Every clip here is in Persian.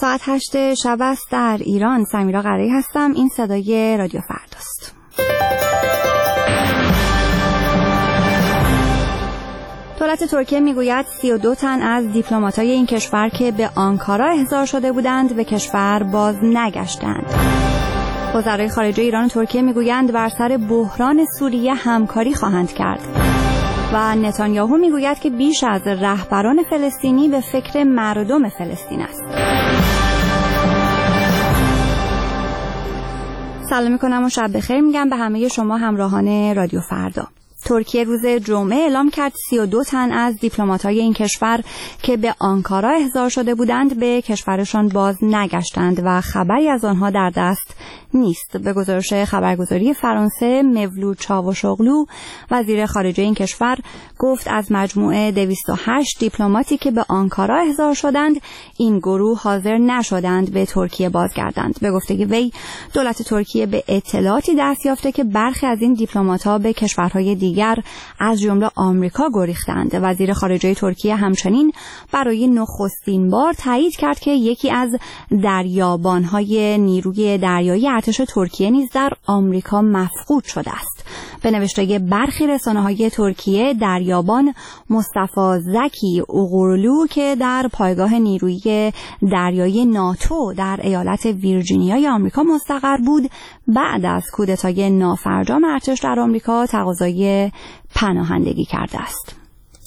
ساعت 8 شب است در ایران. سمیرا قرایی هستم. این صدای رادیو فرداست. دولت ترکیه میگوید 32 تن از دیپلمات‌های این کشور که به آنکارا احضار شده بودند به کشور باز نگشتند. وزرای خارجه ایران و ترکیه میگویند بر سر بحران سوریه همکاری خواهند کرد. و نتانیاهو میگوید که بیش از رهبران فلسطینی به فکر مردم فلسطین است. سلام میکنم و شب بخیر میگم به همه شما همراهان رادیو فردا. ترکیه روز جمعه اعلام کرد 32 تن از دیپلمات‌های این کشور که به آنکارا احضار شده بودند به کشورشان باز نگشتند و خبری از آنها در دست نیست. به گزارش خبرگزاری فرانسه، مولود چاوشوغلو وزیر خارجه این کشور گفت از مجموعه 208 دیپلماتی که به آنکارا احضار شدند این گروه حاضر نشدند به ترکیه بازگردند. به گفته وی دولت ترکیه به اطلاعاتی دست یافته که برخی از این دیپلمات‌ها به کشورهای دیگر از جمله آمریکا گریختند. وزیر خارجه ترکیه همچنین برای نخستین بار تایید کرد که یکی از دریابان‌های نیروی دریایی ارتش ترکیه نیز در آمریکا مفقود شده است. به نوشته برخی رسانه‌های ترکیه دریابان مصطفی زکی اوغورلو که در پایگاه نیروی دریایی ناتو در ایالت ویرجینیای آمریکا مستقر بود بعد از کودتای نافرجام ارتش در آمریکا تقاضای پناهندگی کرده است.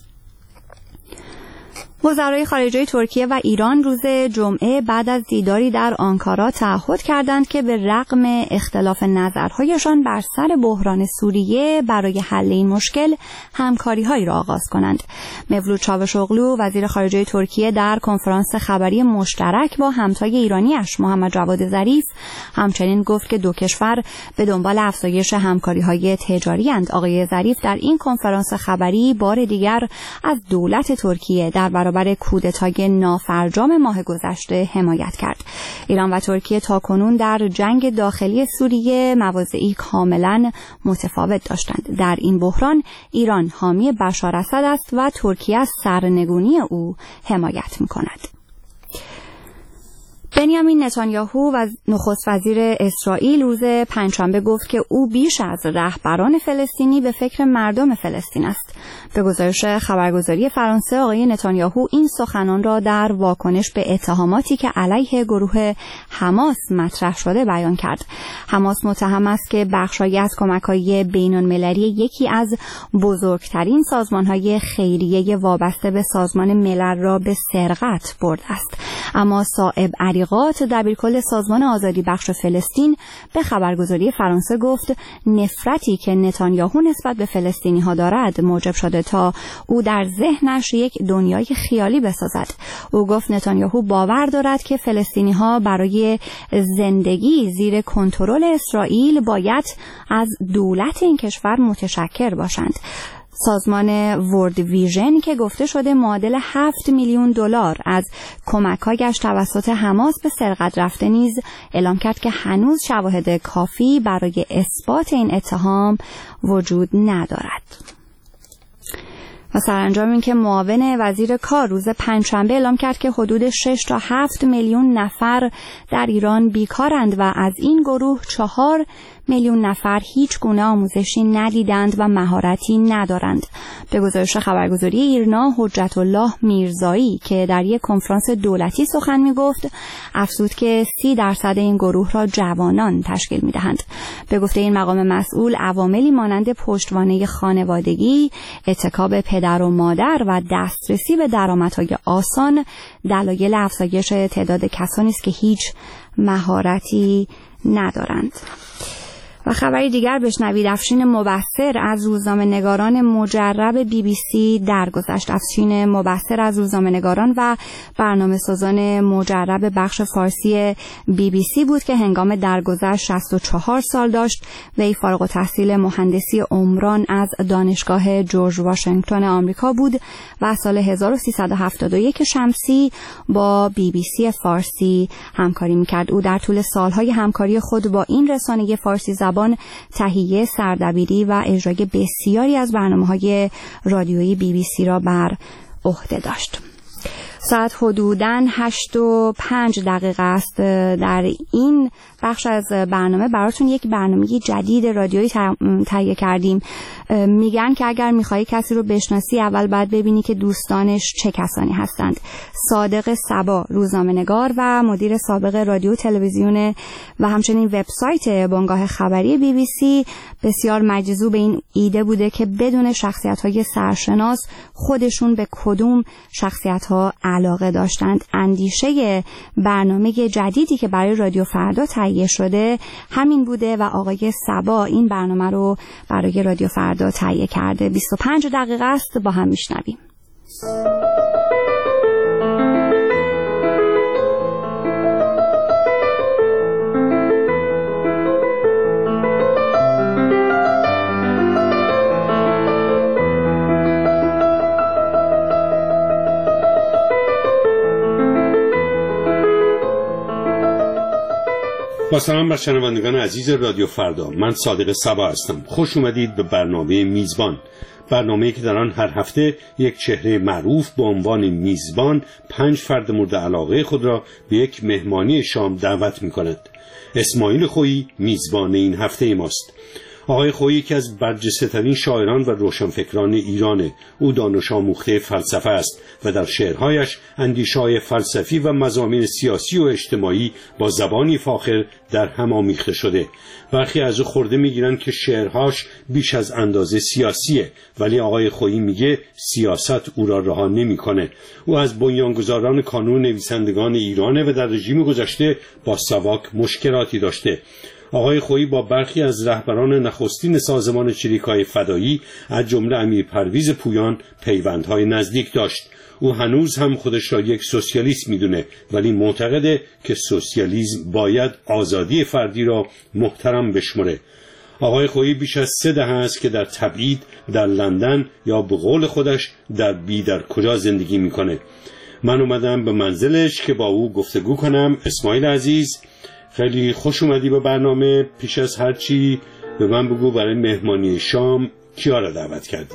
وزرای خارجه ترکیه و ایران روز جمعه بعد از دیداری در آنکارا تعهد کردند که به رغم اختلاف نظرهایشان بر سر بحران سوریه برای حل این مشکل همکاری‌هایی را آغاز کنند. مولود چاوشوغلو وزیر خارجه ترکیه در کنفرانس خبری مشترک با همتای ایرانیش محمد جواد ظریف همچنین گفت که دو کشور به دنبال افزایش همکاری‌های تجاری اند. آقای ظریف در این کنفرانس خبری بار دیگر از دولت ترکیه در برابر کودتای نافرجام ماه گذشته حمایت کرد. ایران و ترکیه تاکنون در جنگ داخلی سوریه مواضعی کاملا متفاوت داشتند. در این بحران ایران حامی بشار اسد است و ترکیه از سرنگونی او حمایت می‌کند. بنیامین نتانیاهو و نخست وزیر اسرائیل روز پنجشنبه گفت که او بیش از رهبران فلسطینی به فکر مردم فلسطین است. به گزارش خبرگزاری فرانسه آقای نتانیاهو این سخنان را در واکنش به اتهاماتی که علیه گروه حماس مطرح شده بیان کرد. حماس متهم است که بخشی از کمک‌های بین‌المللی یکی از بزرگترین سازمان‌های خیریه وابسته به سازمان ملل را به سرقت برده است. اما صائب عریقات دبیرکل سازمان آزادی بخش فلسطین به خبرگزاری فرانسه گفت نفرتی که نتانیاهو نسبت به فلسطینی ها دارد موجب شده تا او در ذهنش یک دنیای خیالی بسازد. او گفت نتانیاهو باور دارد که فلسطینی ها برای زندگی زیر کنترل اسرائیل باید از دولت این کشور متشکر باشند. سازمان ورد ویژن که گفته شده معادل 7 میلیون دلار از کمک‌هایش توسط حماس به سرقت رفته نیز اعلام کرد که هنوز شواهد کافی برای اثبات این اتهام وجود ندارد. و سرانجام این که معاون وزیر کار روز پنجشنبه اعلام کرد که حدود 6 تا 7 میلیون نفر در ایران بیکارند و از این گروه 4 میلیون نفر هیچ گونه آموزشی ندیدند و مهارتی ندارند. به گزارش خبرگزاری ایرنا حجت الله میرزایی که در یک کنفرانس دولتی سخن میگفت افزود که 30% این گروه را جوانان تشکیل میدهند. به گفته این مقام مسئول عواملی مانند پشتوانه خانوادگی، اتکا به پدر و مادر و دسترسی به درآمدهای آسان دلایل افزایش تعداد کسانی است که هیچ مهارتی ندارند. و خبری دیگر بشنوید. افشین مبصر از روزنامه‌نگاران مجرب BBC درگذشت. افشین مبصر از روزنامه‌نگاران و برنامه‌سازان مجرب بخش فارسی BBC بود که هنگام درگذشت 64 سال داشت. وی فارغ التحصیل مهندسی عمران از دانشگاه جورج واشنگتن آمریکا بود و سال 1371 شمسی با BBC فارسی همکاری می‌کرد. او در طول سالهای همکاری خود با این رسانه فارسی زبان تهیه، سردبیری و اجرای بسیاری از برنامه‌های رادیویی BBC را بر عهده داشت. ساعت حدوداً 8:05 است. در این بخش از برنامه براتون یک برنامه جدید رادیویی تهیه کردیم. میگن که اگر میخوایی کسی رو بشناسی اول باید ببینی که دوستانش چه کسانی هستند. صادق صبا، روزنامه‌نگار و مدیر سابق رادیو تلویزیون و همچنین وبسایت بنگاه خبری BBC، بسیار مجذوب این ایده بوده که بدون شخصیت‌های سرشناس خودشون به کدوم شخصیت‌ها علاقه داشتند. اندیشه برنامه جدیدی که برای رادیو فردا تهیه شده همین بوده و آقای صبا این برنامه رو برای رادیو فردا تهیه کرده. 25 دقیقه است، با هم میشنویم. با سلام بر شنوندگان عزیز رادیو فردا، من صادق صبا هستم. خوش اومدید به برنامه میزبان، برنامه‌ای که در آن هر هفته یک چهره معروف به عنوان میزبان 5 فرد مورد علاقه خود را به یک مهمانی شام دعوت می‌کند. اسماعیل خویی میزبان این هفته ماست. آقای خویی که از برجسته‌ترین شاعران و روشنفکران ایرانه. او دانش آموخته فلسفه است و در شعرهایش اندیشه‌های فلسفی و مضامین سیاسی و اجتماعی با زبانی فاخر در هم آمیخته شده. برخی از او خورده میگیرن که شعرهاش بیش از اندازه سیاسیه، ولی آقای خویی میگه سیاست او را رها نمی‌کنه. او از بنیانگذاران کانون نویسندگان ایرانه و در رژیم گذشته با ساواک مشکلاتی داشته. آقای خویی با برخی از رهبران نخستین سازمان چریک‌های فدایی از جمله امیر پرویز پویان پیوندهای نزدیک داشت. او هنوز هم خودش را یک سوسیالیست میدونه، ولی معتقده که سوسیالیسم باید آزادی فردی را محترم بشمره. آقای خویی بیش از 3 دهه است که در تبعید در لندن یا به قول خودش در بیدر کجا زندگی میکنه. من اومدم به منزلش که با او گفتگو کنم. اسماعیل عزیز، خیلی خوش اومدی به برنامه. پیش از هر چی به من بگو برای مهمانی شام کیا را دعوت کردی؟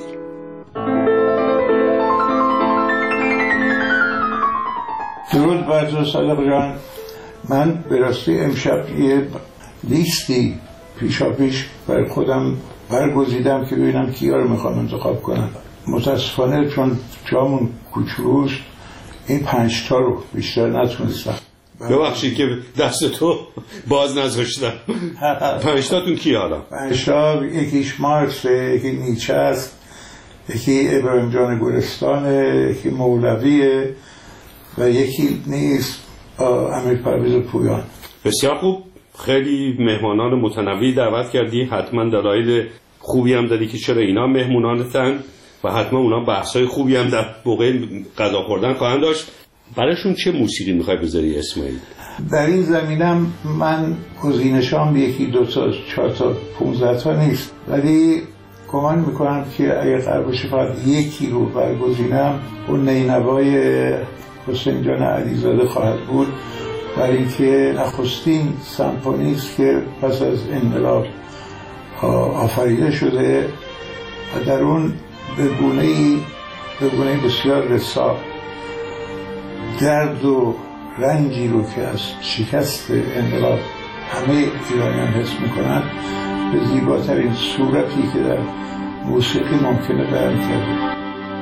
درود بر تو صادق جان. من به راستی امشب یه لیستی پیشاپیش برای خودم برگزیدم که ببینم کیا رو میخوام انتخاب کنم. متاسفانه چون جامون کوچولوست این 5 تا رو بیشتر نتونستم. ببخشید که دست تو باز نذاشتم. 5 تاتون کی حالا؟ 5 تا، یکیش مارکس، یکی نیچه است، یکی ابراهیم جان گلستانه، یکی مولویه و یکی نیست امیر پرویز پویان. بسیار خوب، خیلی مهمانان متنوعی دعوت کردی. حتما دلایل خوبی هم داری که چرا اینا مهمونانتن و حتما اونا بحثای خوبی هم در موقع غذا خوردن خواهند داشت. برایشون چه موسیقی میخوای بذاری اسماعیل؟ در این زمینم من گزینشام 1 2 تا 4 تا 15 تا نیست، ولی گمان میکنم که اگر قرار باشه فقط یکی رو برگزینم اون نینوای حسین جان علیزاده خواهد بود، برای اینکه نخستین سمفونی است که پس از انقلاب آفریده شده و در اون به گونه‌ای بسیار رسا درد و رنجی رو که از شکست انقلاب همه ایرانیان حس میکنن به زیباترین صورتی که در موسیقی ممکنه بیان کرده.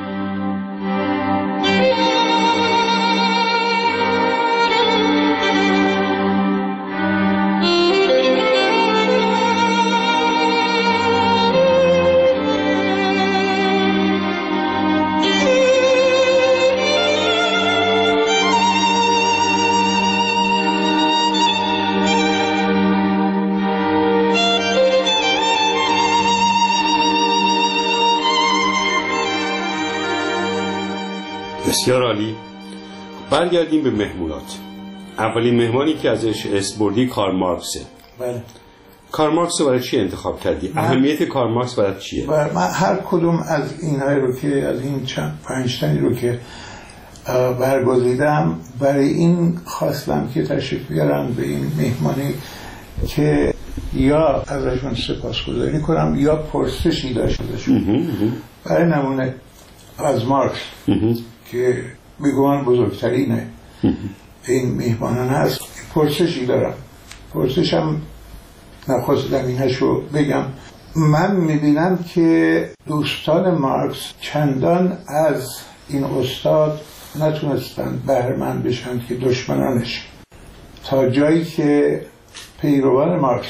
بسیار عالی. برگردیم به مهمونات. اولین مهمانی که ازش اسم بردی کارل مارکسه. بله. کارل مارکس رو برای چی انتخاب کردی؟ اهمیت کارل مارکس برای چیه؟ من هر کدوم از اینهای رو که از این 5 تایی رو که برگزیدم برای این خواستم که تشریف بیارم به این مهمانی که یا ازشون سپاسگزاری کنم یا پرسشی داشته باشم. برای نمونه از مارکس که بگوان بزرگترین این میهمانان هست. پرسشی دارم، پرسشم نخواست زمینه‌شو بگم. من میبینم که دوستان مارکس چندان از این استاد نتونستن بهره‌مند بشن که دشمنانش، تا جایی که پیروان مارکس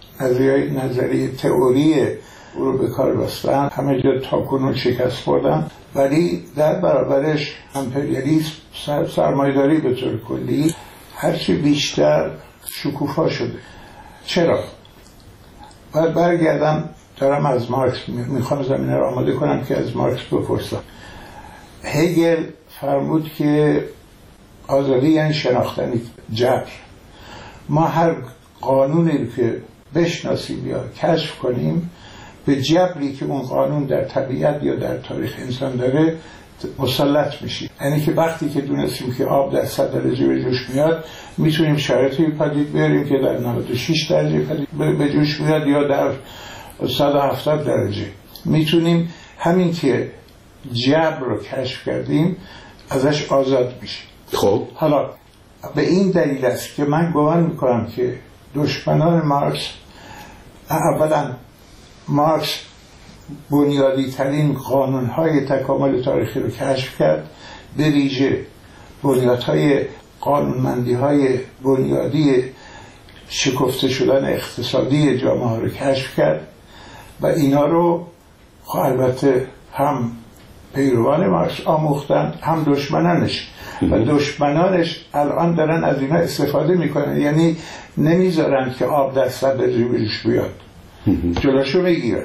نظریه تئوری او رو به کار بستن، همه جا تاکنون شکست خوردن، ولی در برابرش امپریالیسم، سرمایه‌داری به طور کلی هرچی بیشتر شکوفا شده. چرا؟ باید برگردم، دارم از مارکس میخوام زمینه رو آماده کنم که از مارکس بپرسم. هگل فرمود که آزادی یعنی شناختن جبر. ما هر قانونی رو که بشناسیم یا کشف کنیم، به جبری که اون قانون در طبیعت یا در تاریخ انسان داره مسلط میشیم. یعنی که وقتی که دونستیم که آب در 100 درجه به جوش میاد، میتونیم شرایطی پدید بیاریم که در 96 درجه به جوش میاد یا در 170 درجه. میتونیم همین که جبر رو کشف کردیم ازش آزاد میشیم. خب حالا به این دلیل است که من گمان میکنم که دشمنان مارکس، اولا مارکس بنیادی ترین قانونهای تکامل تاریخی رو کشف کرد، به ویژه بنیادهای قانونمندی های بنیادی شکفته شدن اقتصادی جامعه ها رو کشف کرد و اینا رو البته هم پیروان مارکس آموختن، هم دشمنانش، و دشمنانش الان دارن از اینا استفاده میکنن. یعنی نمیذارن که آب در 100 درجه به جوش بیاد، جلوشو میگیرن.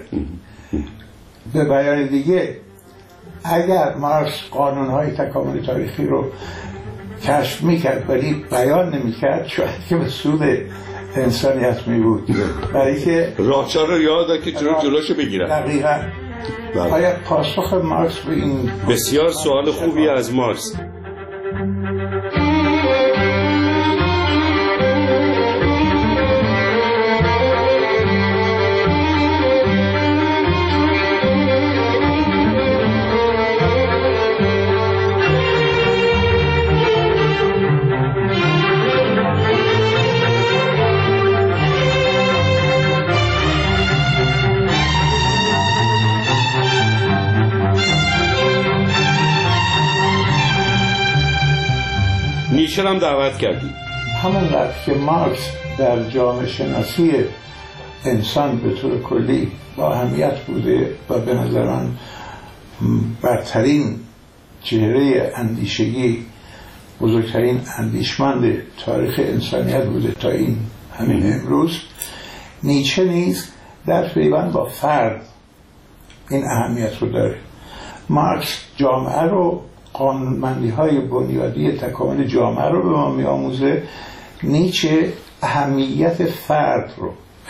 به بیان دیگه، اگر مارکس قانونهای تکامل تاریخی رو کشف میکرد ولی بیان نمیکرد، شاید که به سود انسانیت میبود، برای که راهچار رو یاد که جلوشو بگیرن. دقیقاً. آیا پاسخ مارکس به این؟ بسیار سوال خوبی از مارکس. نیچه هم دعوت کردیم. همونقدر که مارکس در جامعه شناسی انسان به طور کلی با اهمیت بوده و به نظر من برترین چهره اندیشگی، بزرگترین اندیشمند تاریخ انسانیت بوده تا این همین امروز، نیچه نیز در پیوند با فرد این اهمیت رو داره. مارکس جامعه رو، قانونمندی های بنیادی تکامل جامعه رو به ما می آموزه. نیچه اهمیت فرد رو،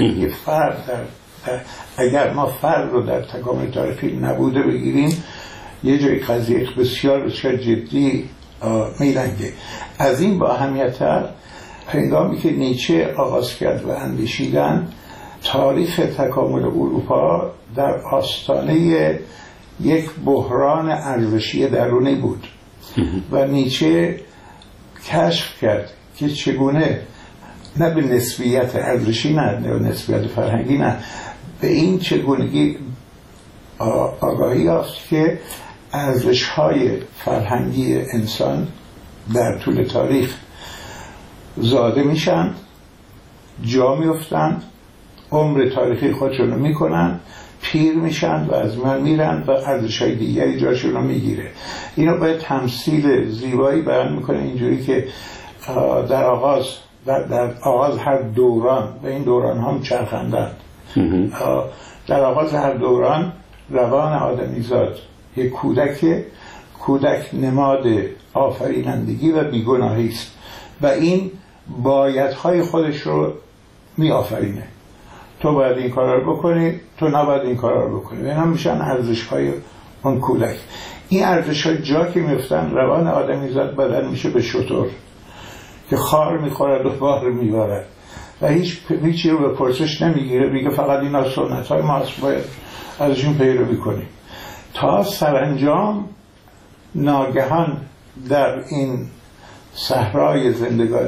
اگر ما فرد رو در تکامل تاریخی نبوده بگیریم، یه جای قضیه بسیار بسیار جدی میلنگه. از این با اهمیت‌تر، هنگامی که نیچه آغاز کرد و اندیشیدن، تاریخ تکامل اروپا در آستانه یک بحران ارزشی درونی بود و نیچه کشف کرد که چگونه، نه به نسبیت ارزشی، نه به نسبیت فرهنگی، نه به این چگونگی آگاهی یافت که ارزش‌های فرهنگی انسان در طول تاریخ زاده میشن، جا میفتند، عمر تاریخی خودشون رو میکنن، پیر میشن و از من میرن و ارزش‌های دیگری جاشون رو میگیره. اینو باید تمثیل زیبایی بیان میکنه، اینجوری که در آغاز هر دوران، و این دوران هم چرخندند، در آغاز هر دوران روان آدمیزاد یک کودک نماد آفرینندگی و بیگناهی است و این بایدهای خودش رو می آفرینه. تو باید این کار رو بکنی، تو نباید این کار رو بکنی. و اینا میشن ارزش‌های اون کودک. این ارزش‌ها جا که میفتن، روان آدمیزاد بدل میشه به شتر که خار میخورد و بار میبرد و هیچی رو به پرسش نمیگیره، میگه فقط اینا سنت‌های ماست، باید ازشون پیروی کنیم. تا سرانجام ناگهان در این صحرای زندگانی